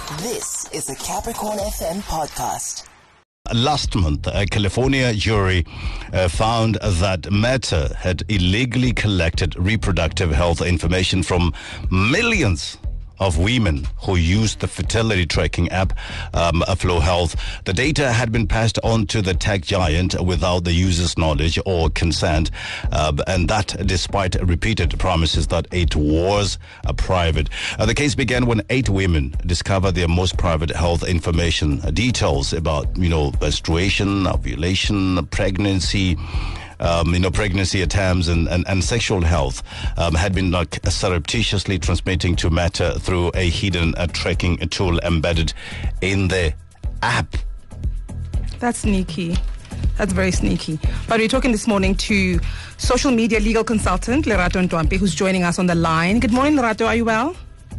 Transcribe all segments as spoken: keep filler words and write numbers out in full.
This is a Capricorn F M podcast. Last month, a California jury uh, found that Meta had illegally collected reproductive health information from millions of women who used the fertility tracking app, um, Flow Health. The data had been passed on to the tech giant without the user's knowledge or consent, uh, and that despite repeated promises that it was uh, private. Uh, the case began when eight women discovered their most private health information, uh, details about, you know, menstruation, ovulation, pregnancy, Um, you know, pregnancy attempts and, and, and sexual health um, had been like surreptitiously transmitting to Meta through a hidden uh, tracking tool embedded in the app. That's sneaky. That's very sneaky. But we're talking this morning to social media legal consultant Lerato Ntwampi, who's joining us on the line. Good morning, Lerato. Are you well?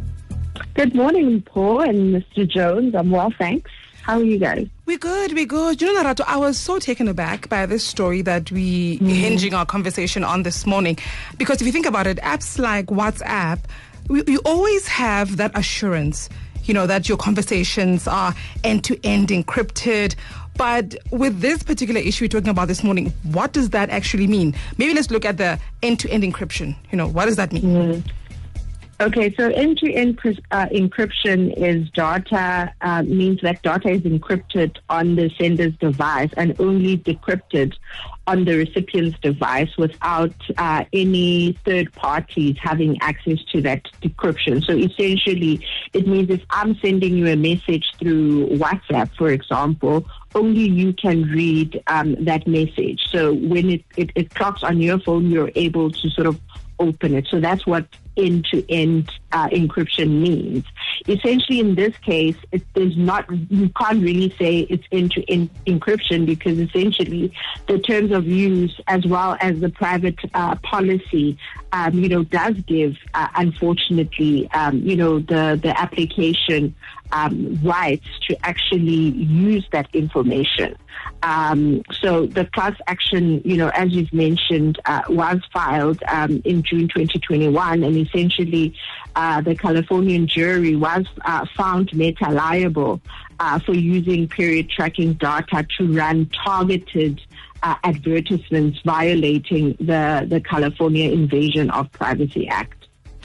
Good morning, Paul and Mister Jones. I'm well, thanks. How are you guys? We're good, we're good. You know, Lerato, I was so taken aback by this story that we mm. hinging our conversation on this morning. Because if you think about it, apps like WhatsApp, we, we always have that assurance, you know, that your conversations are end-to-end encrypted. But with this particular issue we're talking about this morning, what does that actually mean? Maybe let's look at the end-to-end encryption. You know, what does that mean? Mm. Okay, so end-to-end uh, encryption is data, uh, means that data is encrypted on the sender's device and only decrypted on the recipient's device without uh, any third parties having access to that decryption. So essentially, it means if I'm sending you a message through WhatsApp, for example, only you can read um, that message. So when it, it, it clocks on your phone, you're able to sort of open it. So that's what end-to-end uh, encryption means. Essentially, in this case, it is not. You can't really say it's end-to-end encryption because essentially the terms of use as well as the private uh, policy, um, you know, does give, uh, unfortunately, um, you know, the the application um, rights to actually use that information. Um, so the class action, you know, as you've mentioned, uh, was filed um, in June twenty twenty-one, and essentially uh, the Californian jury was uh, found Meta liable uh, for using period tracking data to run targeted uh, advertisements violating the, the California Invasion of Privacy Act.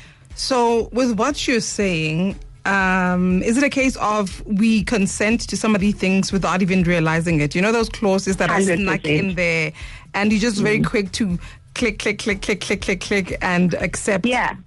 So with what you're saying, Um, is it a case of we consent to some of these things without even realizing it? You know those clauses that are one hundred percent snuck in there, and you're just very mm-hmm. quick to click, click, click, click, click, click, click, and accept. Yeah.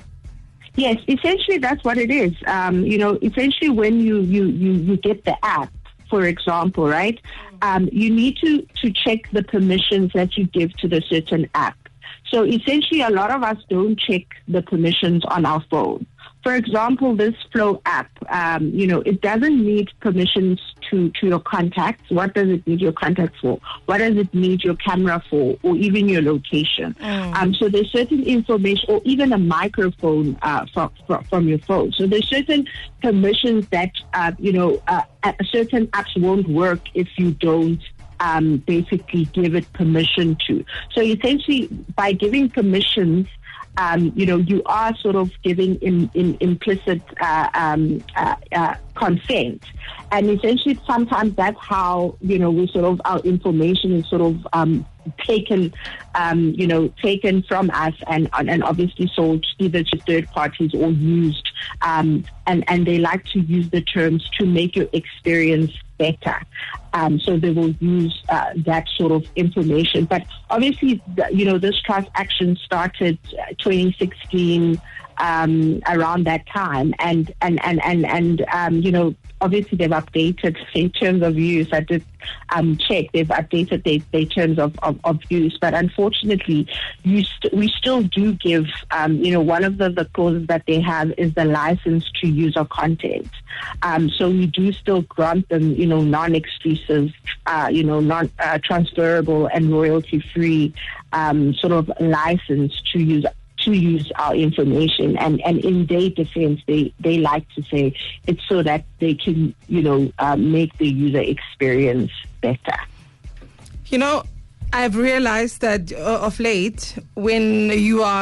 Yes, essentially that's what it is. Um, you know, essentially when you, you, you, you get the app, for example, right, um, you need to, to check the permissions that you give to the certain app. So essentially a lot of us don't check the permissions on our phone. For example, this Flow app, um, you know, it doesn't need permissions to, to your contacts. What does it need your contacts for? What does it need your camera for, or even your location? Mm. Um, so there's certain information, or even a microphone uh, from, from your phone. So there's certain permissions that, uh, you know, uh, certain apps won't work if you don't um, basically give it permission to. So essentially, by giving permissions, Um, you know, you are sort of giving in, in implicit uh, um, uh, uh, consent. And essentially, sometimes that's how, you know, we sort of, our information is sort of um, taken, um, you know, taken from us and, and obviously sold either to third parties or used. Um, and, and they like to use the terms to make your experience better. Um, so they will use uh, that sort of information. But obviously, you know, this class action started twenty sixteen, um, around that time. And, and, and, and, and um, you know, obviously they've updated in terms of use. I did um, check. They've updated their, their terms of, of, of use. But unfortunately, you st- we still do give, um, you know, one of the, the clauses that they have is the license to use our content. Um, so we do still grant them, you know, non-exclusive, uh, you know, non-transferable uh, and royalty-free um, sort of license to use to use our information. And, and in their defense, they, they like to say it's so that they can, you know, uh, make the user experience better. You know, I've realized that uh, of late, when you are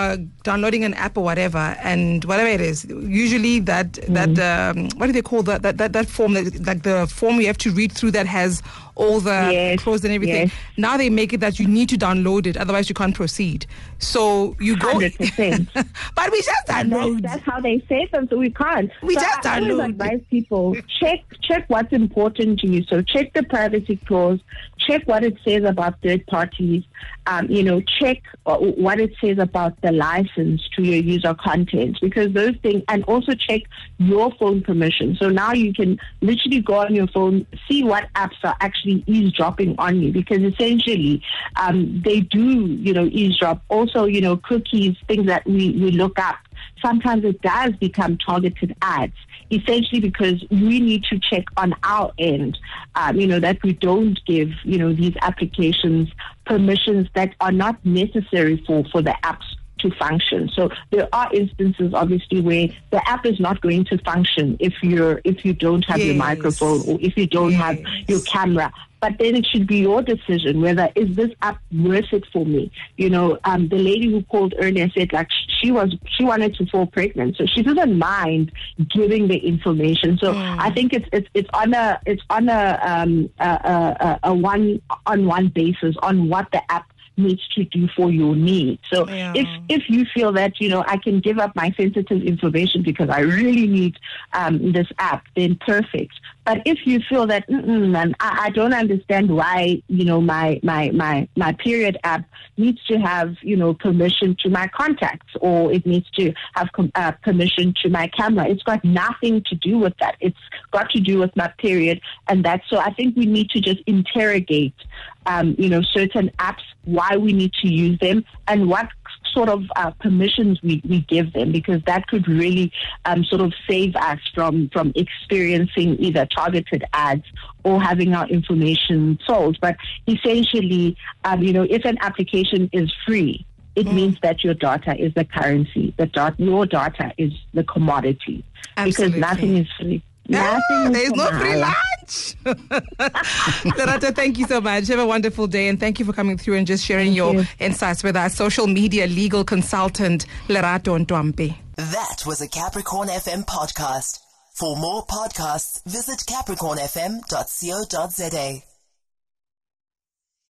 downloading an app or whatever, and whatever it is, usually that mm. that um, what do they call that that that, that form that, like the form you have to read through that has all the yes. pros and everything. Yes. Now they make it that you need to download it, otherwise you can't proceed. So you go, one hundred percent. But we just download. That's, that's how they say them, so we can't. We so just I download. always advise people check check what's important to you. So check the privacy clause, check what it says about third parties. Um, you know, check what it says about the license to your user content, because those things, and also check your phone permission. So now you can literally go on your phone, see what apps are actually eavesdropping on you, because essentially um, they do, you know, eavesdrop. Also, you know, cookies, things that we, we look up. Sometimes it does become targeted ads, essentially because we need to check on our end, um, you know, that we don't give, you know, these applications permissions that are not necessary for, for the apps to function. So there are instances, obviously, where the app is not going to function if you're if you don't have yes. your microphone or if you don't yes. have your camera. But then it should be your decision whether is this app worth it for me. You know, um, the lady who called earlier said like she was she wanted to fall pregnant, so she doesn't mind giving the information. So mm. I think it's it's it's on a it's on a um a, a, a one on one basis on what the app needs to do for your needs. So yeah. if if you feel that, you know, I can give up my sensitive information because I really need um, this app, then perfect. But if you feel that, man, I, I don't understand why, you know, my, my, my, my period app needs to have, you know, permission to my contacts, or it needs to have com- uh, permission to my camera. It's got nothing to do with that. It's got to do with my period. And that's, so I think we need to just interrogate, um, you know, certain apps, why we need to use them, and what sort of uh, permissions we, we give them, because that could really um, sort of save us from, from experiencing either targeted ads or having our information sold. But essentially, um, you know, if an application is free, it mm. means that your data is the currency. The dot, your data is the commodity. Absolutely. Because nothing is free. No, Nothing there's no free mahala. lunch. Lerato, thank you so much. Have a wonderful day, and thank you for coming through and just sharing Thank your you. insights with our social media legal consultant, Lerato Ntwampe. That was a Capricorn F M podcast. For more podcasts, visit capricorn f m dot co dot za.